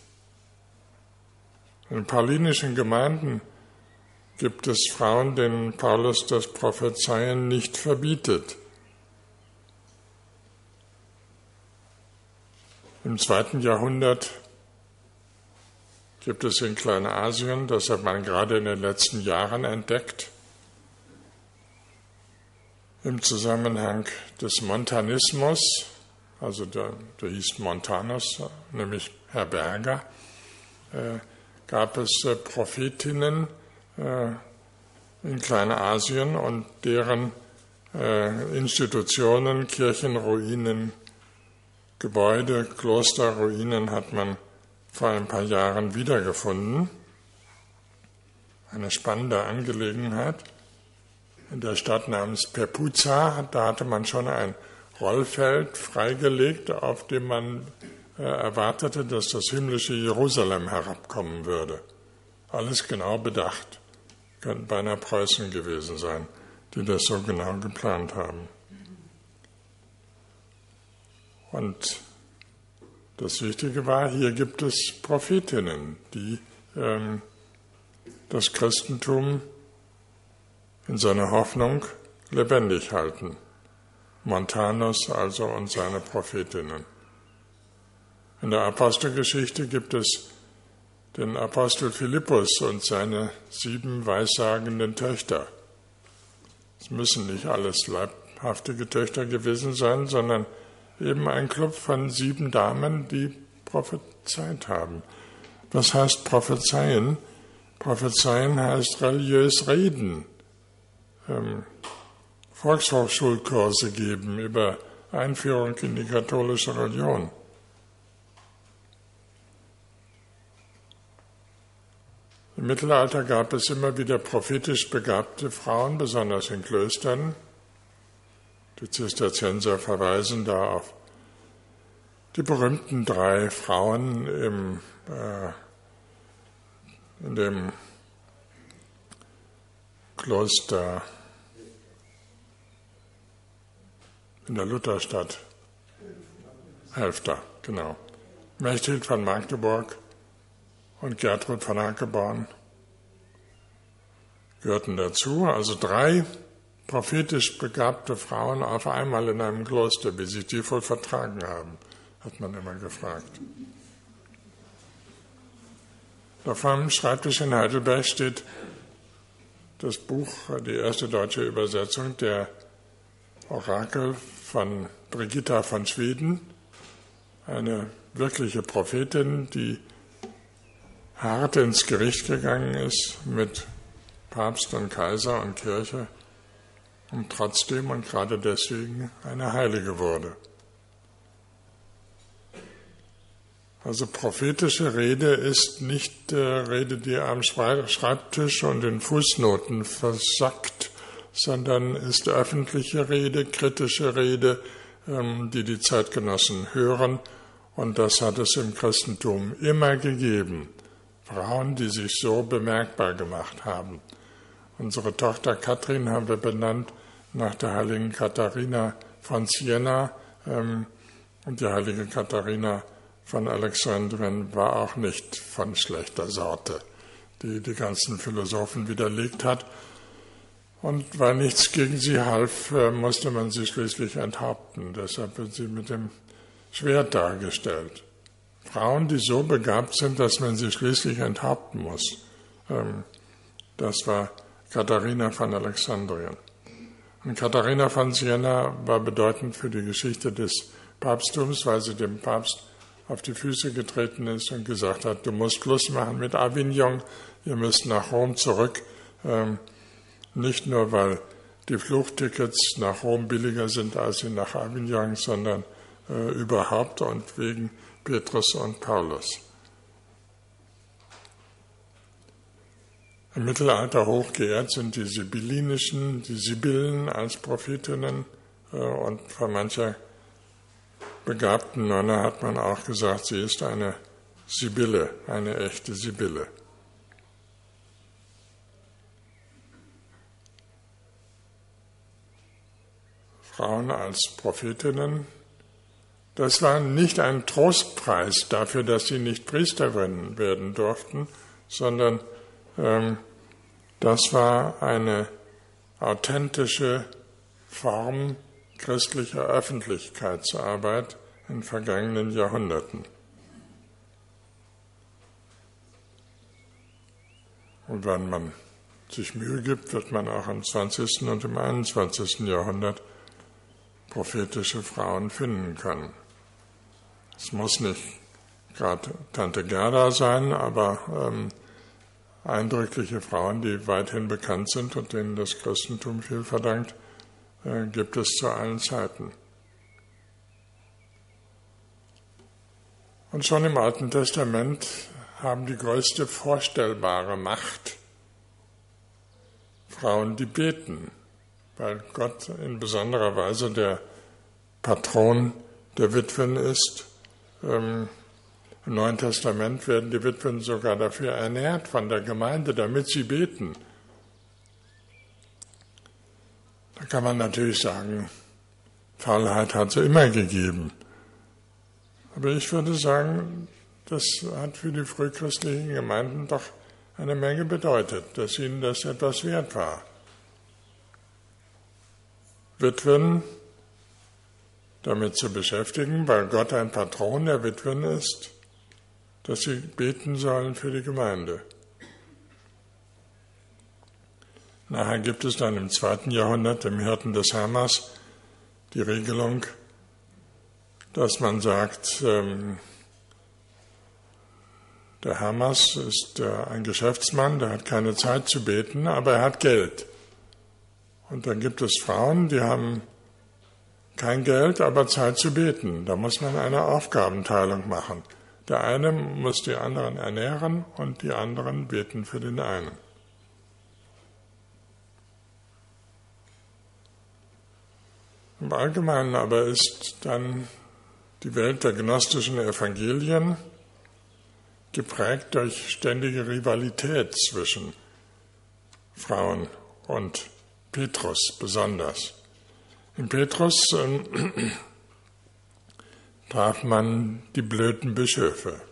In paulinischen Gemeinden gibt es Frauen, denen Paulus das Prophezeien nicht verbietet. Im 2. Jahrhundert gibt es in Kleinasien, das hat man gerade in den letzten Jahren entdeckt, im Zusammenhang des Montanismus, also der hieß Montanus, nämlich Herr Berger, gab es Prophetinnen in Kleinasien und deren Institutionen, Kirchenruinen, Gebäude, Klosterruinen hat man vor ein paar Jahren wiedergefunden. Eine spannende Angelegenheit. In der Stadt namens Pepuza, da hatte man schon ein Rollfeld freigelegt, auf dem man erwartete, dass das himmlische Jerusalem herabkommen würde. Alles genau bedacht. Könnten beinahe Preußen gewesen sein, die das so genau geplant haben. Und das Wichtige war, hier gibt es Prophetinnen, die das Christentum in seiner Hoffnung lebendig halten. Montanus also und seine Prophetinnen. In der Apostelgeschichte gibt es den Apostel Philippus und seine 7 weissagenden Töchter. Es müssen nicht alles leibhaftige Töchter gewesen sein, sondern eben ein Club von 7 Damen, die prophezeit haben. Was heißt prophezeien? Prophezeien heißt religiös reden, Volkshochschulkurse geben über Einführung in die katholische Religion. Im Mittelalter gab es immer wieder prophetisch begabte Frauen, besonders in Klöstern. Die Zisterzienser verweisen da auf die berühmten 3 Frauen in dem Kloster in der Lutherstadt Helfter, genau. Mechthild von Magdeburg und Gertrud von Hackeborn gehörten dazu, also 3 prophetisch begabte Frauen auf einmal in einem Kloster, wie sich die wohl vertragen haben, hat man immer gefragt. Auf einem Schreibtisch in Heidelberg steht das Buch, die erste deutsche Übersetzung der Orakel von Brigitta von Schweden, eine wirkliche Prophetin, die hart ins Gericht gegangen ist mit Papst und Kaiser und Kirche und trotzdem und gerade deswegen eine Heilige wurde. Also prophetische Rede ist nicht Rede, die am Schreibtisch und in Fußnoten versackt, sondern ist öffentliche Rede, kritische Rede, die die Zeitgenossen hören. Und das hat es im Christentum immer gegeben. Frauen, die sich so bemerkbar gemacht haben. Unsere Tochter Katrin haben wir benannt nach der heiligen Katharina von Siena. Und die heilige Katharina von Alexandrien war auch nicht von schlechter Sorte, die die ganzen Philosophen widerlegt hat. Und weil nichts gegen sie half, musste man sie schließlich enthaupten. Deshalb wird sie mit dem Schwert dargestellt. Frauen, die so begabt sind, dass man sie schließlich enthaupten muss. Das war Katharina von Alexandrien. Und Katharina von Siena war bedeutend für die Geschichte des Papsttums, weil sie dem Papst auf die Füße getreten ist und gesagt hat, du musst Schluss machen mit Avignon, ihr müsst nach Rom zurück. Nicht nur, weil die Flugtickets nach Rom billiger sind als nach Avignon, sondern überhaupt und wegen Petrus und Paulus. Im Mittelalter hoch geehrt sind die Sibyllen als Prophetinnen und von mancher begabten Nonne hat man auch gesagt, sie ist eine Sibylle, eine echte Sibylle. Frauen als Prophetinnen, das war nicht ein Trostpreis dafür, dass sie nicht Priesterinnen werden durften, sondern das war eine authentische Form christlicher Öffentlichkeitsarbeit in vergangenen Jahrhunderten. Und wenn man sich Mühe gibt, wird man auch im 20. und im 21. Jahrhundert prophetische Frauen finden können. Es muss nicht gerade Tante Gerda sein, aber eindrückliche Frauen, die weithin bekannt sind und denen das Christentum viel verdankt, gibt es zu allen Zeiten. Und schon im Alten Testament haben die größte vorstellbare Macht Frauen, die beten, weil Gott in besonderer Weise der Patron der Witwen ist. Im Neuen Testament werden die Witwen sogar dafür ernährt von der Gemeinde, damit sie beten. Da kann man natürlich sagen, Faulheit hat es immer gegeben. Aber ich würde sagen, das hat für die frühchristlichen Gemeinden doch eine Menge bedeutet, dass ihnen das etwas wert war. Witwen damit zu beschäftigen, weil Gott ein Patron der Witwen ist, dass sie beten sollen für die Gemeinde. Nachher gibt es dann im 2. Jahrhundert, im Hirten des Hermas, die Regelung, dass man sagt, der Hermas ist ein Geschäftsmann, der hat keine Zeit zu beten, aber er hat Geld. Und dann gibt es Frauen, die haben kein Geld, aber Zeit zu beten. Da muss man eine Aufgabenteilung machen. Der eine muss die anderen ernähren und die anderen beten für den einen. Im Allgemeinen aber ist dann die Welt der gnostischen Evangelien geprägt durch ständige Rivalität zwischen Frauen und Petrus besonders. In Petrus traf man die blöden Bischöfe.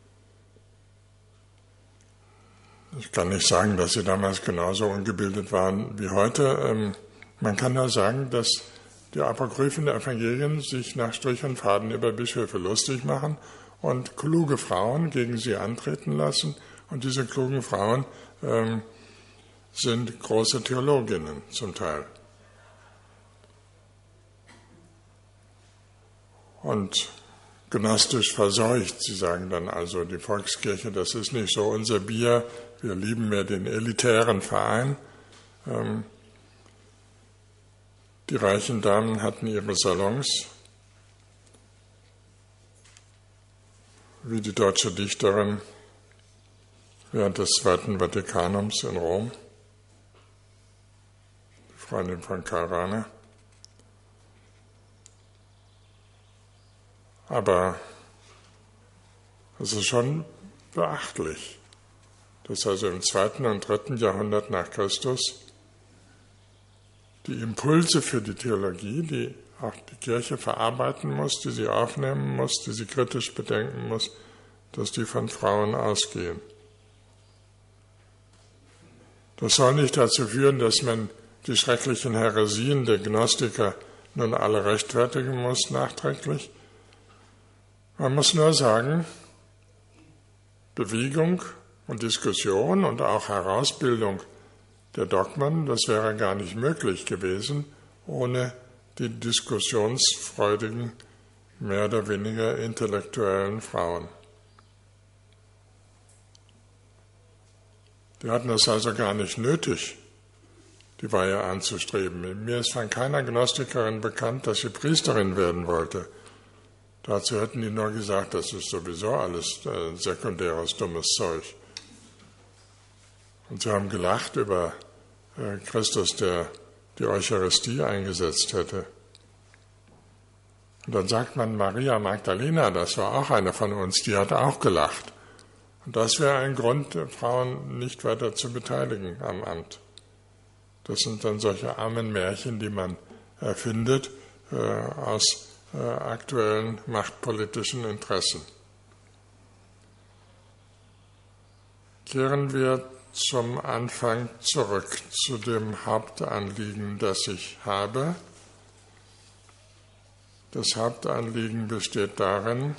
Ich kann nicht sagen, dass sie damals genauso ungebildet waren wie heute. Man kann nur sagen, dass die apokryphen Evangelien sich nach Strich und Faden über Bischöfe lustig machen und kluge Frauen gegen sie antreten lassen. Und diese klugen Frauen sind große Theologinnen zum Teil. Und gnostisch verseucht, sie sagen dann also, die Volkskirche, das ist nicht so unser Bier, wir lieben mehr den elitären Verein. Die reichen Damen hatten ihre Salons, wie die deutsche Dichterin während des Zweiten Vatikanums in Rom, die Freundin von Karl Rahner. Aber es ist schon beachtlich, dass also im 2. und 3. Jahrhundert nach Christus die Impulse für die Theologie, die auch die Kirche verarbeiten muss, die sie aufnehmen muss, die sie kritisch bedenken muss, dass die von Frauen ausgehen. Das soll nicht dazu führen, dass man die schrecklichen Häresien der Gnostiker nun alle rechtfertigen muss nachträglich. Man muss nur sagen, Bewegung und Diskussion und auch Herausbildung der Dogmen, das wäre gar nicht möglich gewesen, ohne die diskussionsfreudigen, mehr oder weniger intellektuellen Frauen. Die hatten es also gar nicht nötig, die Weihe anzustreben. Mir ist von keiner Gnostikerin bekannt, dass sie Priesterin werden wollte. Dazu hätten die nur gesagt, das ist sowieso alles sekundäres, dummes Zeug. Und sie haben gelacht über Christus, der die Eucharistie eingesetzt hätte. Und dann sagt man, Maria Magdalena, das war auch eine von uns, die hat auch gelacht. Und das wäre ein Grund, Frauen nicht weiter zu beteiligen am Amt. Das sind dann solche armen Märchen, die man erfindet aus aktuellen machtpolitischen Interessen. Kehren wir zum Anfang zurück, zu dem Hauptanliegen, das ich habe. Das Hauptanliegen besteht darin,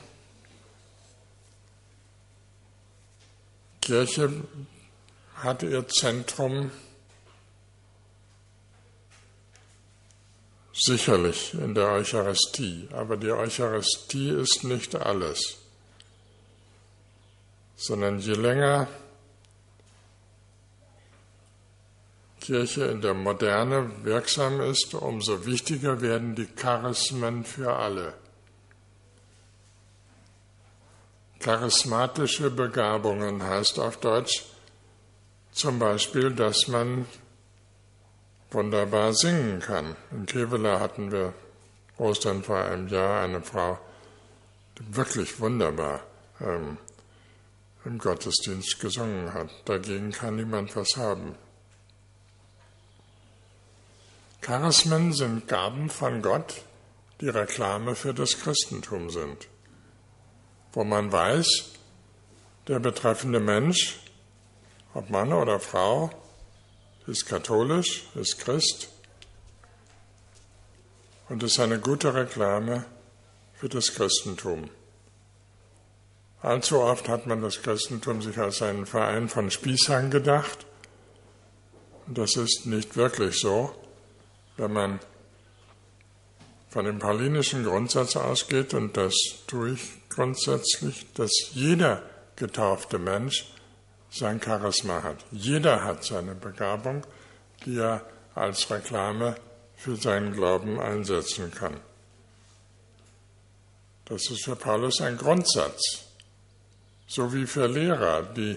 Kirche hat ihr Zentrum sicherlich in der Eucharistie, aber die Eucharistie ist nicht alles, sondern je länger Kirche in der Moderne wirksam ist, umso wichtiger werden die Charismen für alle. Charismatische Begabungen heißt auf Deutsch zum Beispiel, dass man wunderbar singen kann. In Kevela hatten wir Ostern vor einem Jahr eine Frau, die wirklich wunderbar im Gottesdienst gesungen hat. Dagegen kann niemand was haben. Charismen sind Gaben von Gott, die Reklame für das Christentum sind, wo man weiß, der betreffende Mensch, ob Mann oder Frau, ist katholisch, ist Christ und ist eine gute Reklame für das Christentum. Allzu oft hat man das Christentum sich als einen Verein von Spießern gedacht. Und das ist nicht wirklich so, wenn man von dem paulinischen Grundsatz ausgeht, und das tue ich grundsätzlich, dass jeder getaufte Mensch sein Charisma hat. Jeder hat seine Begabung, die er als Reklame für seinen Glauben einsetzen kann. Das ist für Paulus ein Grundsatz. So wie für Lehrer, die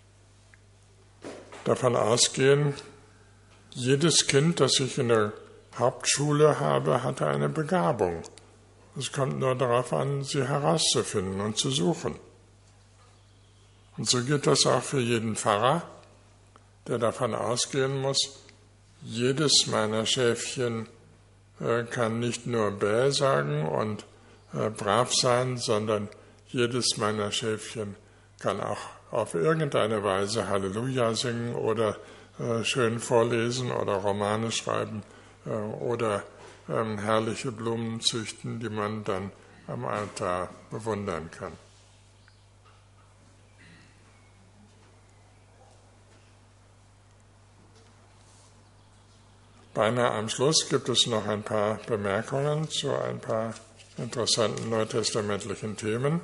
davon ausgehen, jedes Kind, das ich in der Hauptschule habe, hat eine Begabung. Es kommt nur darauf an, sie herauszufinden und zu suchen. Und so gilt das auch für jeden Pfarrer, der davon ausgehen muss, jedes meiner Schäfchen kann nicht nur Bäh sagen und brav sein, sondern jedes meiner Schäfchen kann auch auf irgendeine Weise Halleluja singen oder schön vorlesen oder Romane schreiben oder herrliche Blumen züchten, die man dann am Altar bewundern kann. Beinahe am Schluss gibt es noch ein paar Bemerkungen zu ein paar interessanten neutestamentlichen Themen.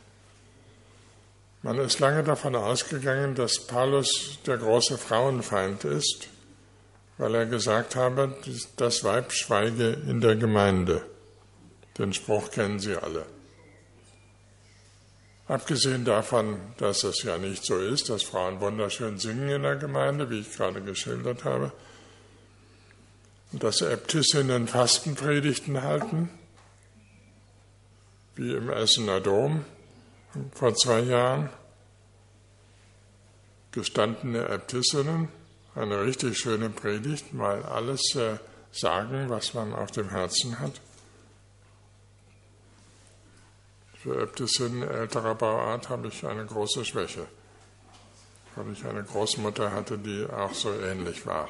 Man ist lange davon ausgegangen, dass Paulus der große Frauenfeind ist, weil er gesagt habe, das Weib schweige in der Gemeinde. Den Spruch kennen Sie alle. Abgesehen davon, dass es ja nicht so ist, dass Frauen wunderschön singen in der Gemeinde, wie ich gerade geschildert habe, und dass Äbtissinnen Fastenpredigten halten, wie im Essener Dom vor 2 Jahren. Gestandene Äbtissinnen, eine richtig schöne Predigt, mal alles sagen, was man auf dem Herzen hat. Für Äbtissinnen älterer Bauart habe ich eine große Schwäche, weil ich eine Großmutter hatte, die auch so ähnlich war.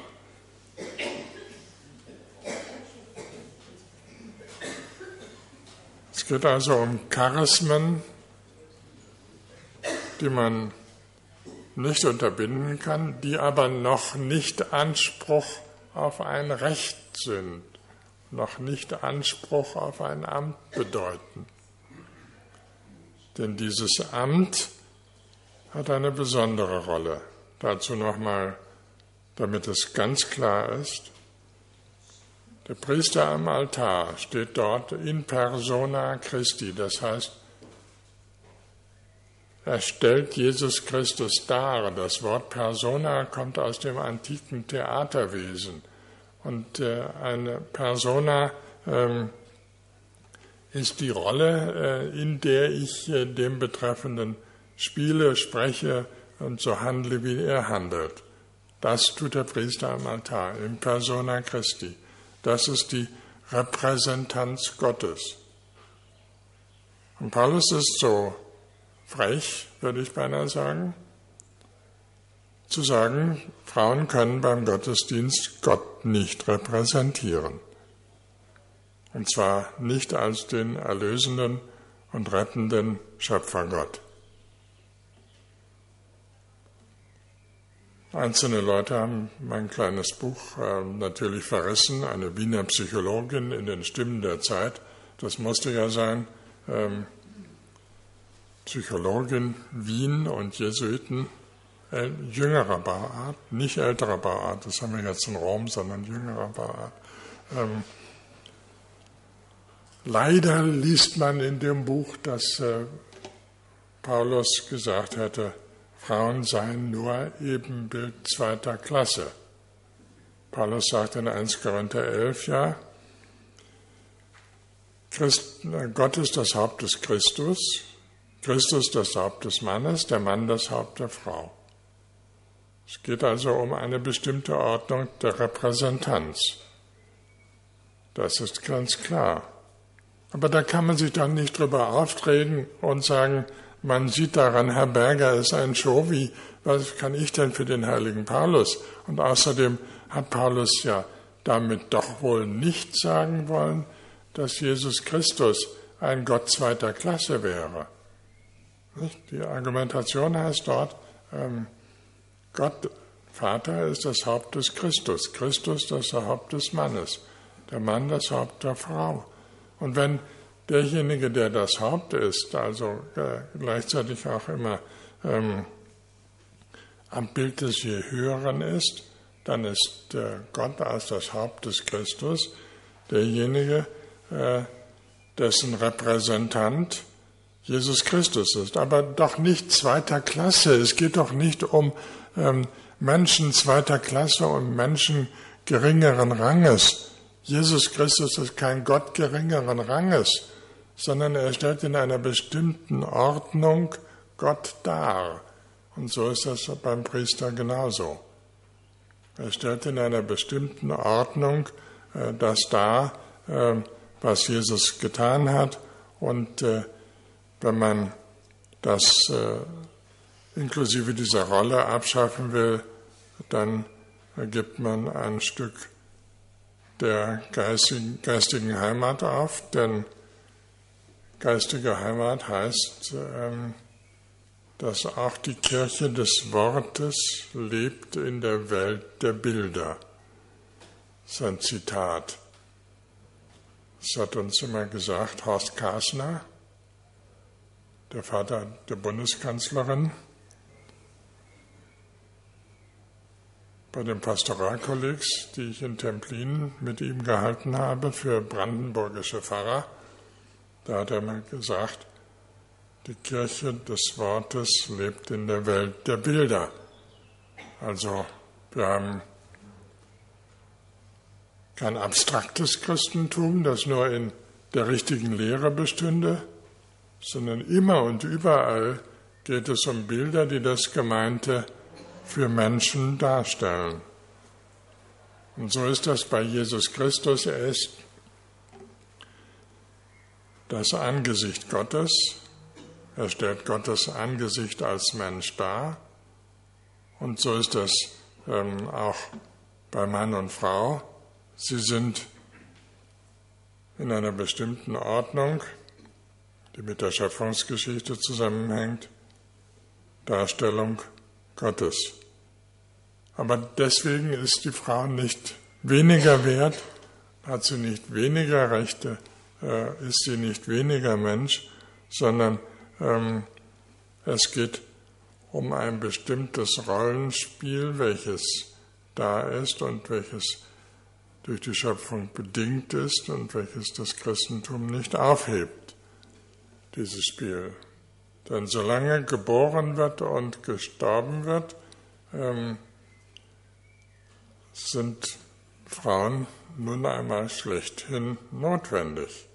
Es geht also um Charismen, die man nicht unterbinden kann, die aber noch nicht Anspruch auf ein Recht sind, noch nicht Anspruch auf ein Amt bedeuten. Denn dieses Amt hat eine besondere Rolle. Dazu nochmal, damit es ganz klar ist. Der Priester am Altar steht dort in persona Christi, das heißt, er stellt Jesus Christus dar. Das Wort Persona kommt aus dem antiken Theaterwesen. Und eine Persona ist die Rolle, in der ich dem Betreffenden spiele, spreche und so handle, wie er handelt. Das tut der Priester am Altar, in persona Christi. Das ist die Repräsentanz Gottes. Und Paulus ist so frech, würde ich beinahe sagen, zu sagen, Frauen können beim Gottesdienst Gott nicht repräsentieren. Und zwar nicht als den erlösenden und rettenden Schöpfergott. Einzelne Leute haben mein kleines Buch natürlich verrissen, eine Wiener Psychologin in den Stimmen der Zeit, das musste ja sein, Psychologin, Wien und Jesuiten, jüngerer Bauart, nicht älterer Bauart, das haben wir jetzt in Rom, sondern jüngerer Bauart. Leider liest man in dem Buch, dass Paulus gesagt hätte, Frauen seien nur Ebenbild 2. Klasse. Paulus sagt in 1 Korinther 11, ja, Gott ist das Haupt des Christus, Christus das Haupt des Mannes, der Mann das Haupt der Frau. Es geht also um eine bestimmte Ordnung der Repräsentanz. Das ist ganz klar. Aber da kann man sich dann nicht drüber aufregen und sagen, man sieht daran, Herr Berger ist ein Chauvi, was kann ich denn für den heiligen Paulus? Und außerdem hat Paulus ja damit doch wohl nicht sagen wollen, dass Jesus Christus ein Gott 2. Klasse wäre. Die Argumentation heißt dort, Gott, Vater, ist das Haupt des Christus, Christus das Haupt des Mannes, der Mann das Haupt der Frau. Und wenn derjenige, der das Haupt ist, also gleichzeitig auch immer am Bild des je Höheren ist, dann ist Gott als das Haupt des Christus derjenige, dessen Repräsentant Jesus Christus ist, aber doch nicht zweiter Klasse. Es geht doch nicht um Menschen zweiter Klasse und Menschen geringeren Ranges. Jesus Christus ist kein Gott geringeren Ranges, sondern er stellt in einer bestimmten Ordnung Gott dar. Und so ist das beim Priester genauso. Er stellt in einer bestimmten Ordnung das dar, was Jesus getan hat. Und wenn man das inklusive dieser Rolle abschaffen will, dann gibt man ein Stück der geistigen Heimat auf, denn geistige Heimat heißt, dass auch die Kirche des Wortes lebt in der Welt der Bilder. Das ist ein Zitat. Das hat uns immer gesagt Horst Kasner, der Vater der Bundeskanzlerin, bei den Pastoralkollegs, die ich in Templin mit ihm gehalten habe für brandenburgische Pfarrer. Da hat er mal gesagt, die Kirche des Wortes lebt in der Welt der Bilder. Also wir haben kein abstraktes Christentum, das nur in der richtigen Lehre bestünde, sondern immer und überall geht es um Bilder, die das Gemeinte für Menschen darstellen. Und so ist das bei Jesus Christus. Er ist das Angesicht Gottes. Er stellt Gottes Angesicht als Mensch dar. Und so ist das auch bei Mann und Frau. Sie sind in einer bestimmten Ordnung, die mit der Schöpfungsgeschichte zusammenhängt, Darstellung Gottes. Aber deswegen ist die Frau nicht weniger wert, hat sie nicht weniger Rechte, ist sie nicht weniger Mensch, sondern es geht um ein bestimmtes Rollenspiel, welches da ist und welches durch die Schöpfung bedingt ist und welches das Christentum nicht aufhebt, dieses Spiel. Denn solange geboren wird und gestorben wird, sind Frauen nun einmal schlechthin notwendig.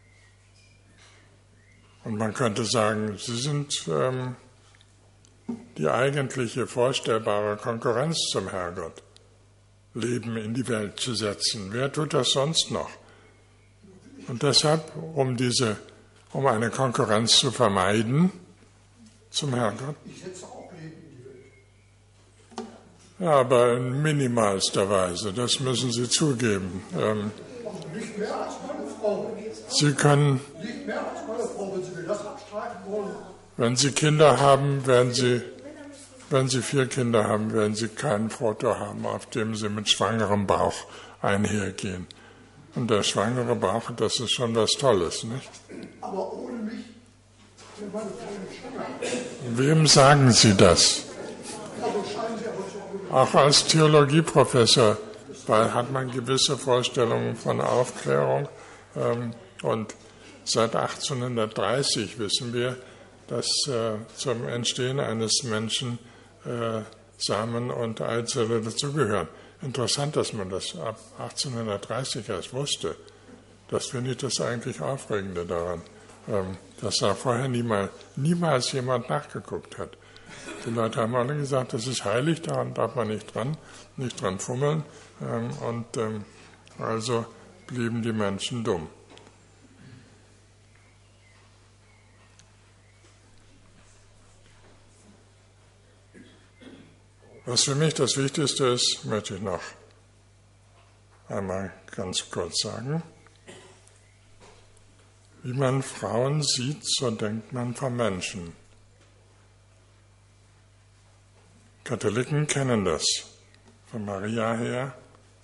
Und man könnte sagen, sie sind die eigentliche vorstellbare Konkurrenz zum Herrgott, Leben in die Welt zu setzen. Wer tut das sonst noch? Und deshalb, um eine Konkurrenz zu vermeiden zum Herrgott. Ich setze auch Leben in die Welt. Ja, aber in minimalster Weise, das müssen Sie zugeben. Nicht mehr als meine Frau. Sie können, Nicht mehr als meine Frau, wenn Sie mir das abstreiten wollen. wenn Sie Kinder haben, wenn Sie 4 Kinder haben, werden Sie kein Foto haben, auf dem Sie mit schwangerem Bauch einhergehen. Und der schwangere Bauch, das ist schon was Tolles, nicht? Aber ohne mich wäre meine Frau nicht schwanger. Wem sagen Sie das? Also scheinen Sie aber zu Auch als Theologieprofessor hat man gewisse Vorstellungen von Aufklärung. Und seit 1830 wissen wir, dass zum Entstehen eines Menschen Samen und Eizelle dazugehören. Interessant, dass man das ab 1830 erst wusste. Das finde ich das eigentlich Aufregende daran, dass da vorher niemals jemand nachgeguckt hat. Die Leute haben alle gesagt, das ist heilig, daran darf man nicht dran fummeln. Also blieben die Menschen dumm. Was für mich das Wichtigste ist, möchte ich noch einmal ganz kurz sagen. Wie man Frauen sieht, so denkt man von Menschen. Katholiken kennen das von Maria her.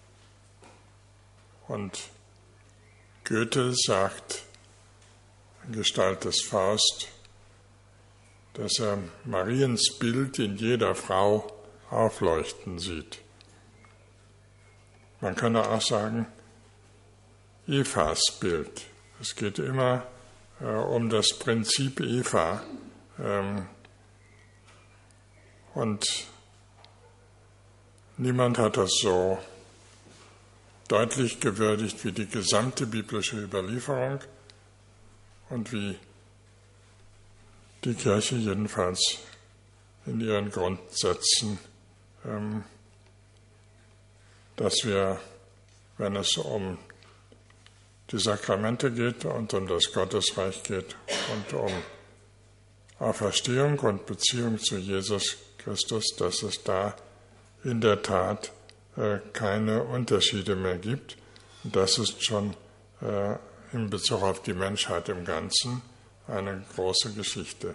Und Goethe sagt in Gestalt des Faust, dass er Mariens Bild in jeder Frau aufleuchten sieht. Man könnte auch sagen, Evas Bild. Es geht immer um das Prinzip Eva. Und niemand hat das so deutlich gewürdigt wie die gesamte biblische Überlieferung und wie die Kirche jedenfalls in ihren Grundsätzen, dass wir, wenn es um die Sakramente geht und um das Gottesreich geht und um Auferstehung und Beziehung zu Jesus Christus, dass es da in der Tat keine Unterschiede mehr gibt. Und das ist schon in Bezug auf die Menschheit im Ganzen eine große Geschichte.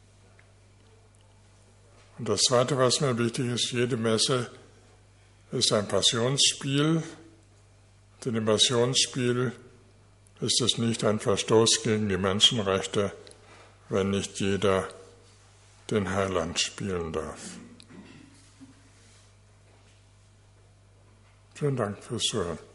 Und das Zweite, was mir wichtig ist, jede Messe ist ein Passionsspiel. Denn im Passionsspiel ist es nicht ein Verstoß gegen die Menschenrechte, wenn nicht jeder den Heiland spielen darf. Vielen Dank fürs Zuhören.